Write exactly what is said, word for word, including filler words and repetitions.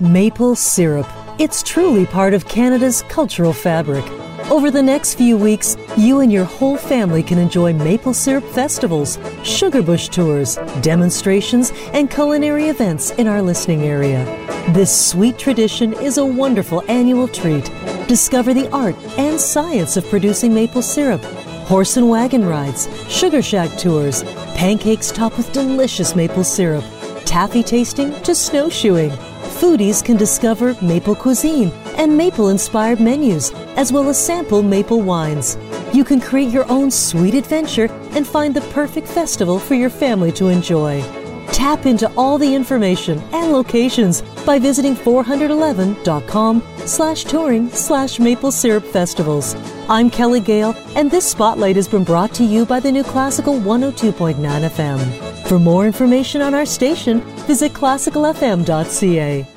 Maple syrup. It's truly part of Canada's cultural fabric. Over the next few weeks, you and your whole family can enjoy maple syrup festivals, sugar bush tours, demonstrations, and culinary events in our listening area. This sweet tradition is a wonderful annual treat. Discover the art and science of producing maple syrup, horse and wagon rides, sugar shack tours, pancakes topped with delicious maple syrup, taffy tasting to snowshoeing. Foodies can discover maple cuisine and maple-inspired menus, as well as sample maple wines. You can create your own sweet adventure and find the perfect festival for your family to enjoy. Tap into all the information and locations by visiting four eleven dot com slash touring slash maple syrup festivals. I'm Kelly Gale, and this spotlight has been brought to you by the New Classical one oh two point nine F M. For more information on our station, visit classical f m dot c a.